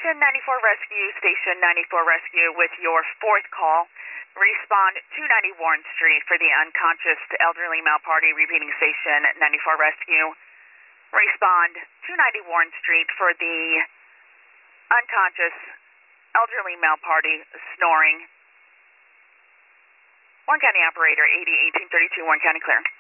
Station 94 Rescue, Station 94 Rescue with your fourth call. Respond 290 Warren Street for the unconscious elderly male party, repeating Station 94 Rescue. Respond 290 Warren Street for the unconscious elderly male party, snoring. Warren County Operator 80 1832, Warren County clear.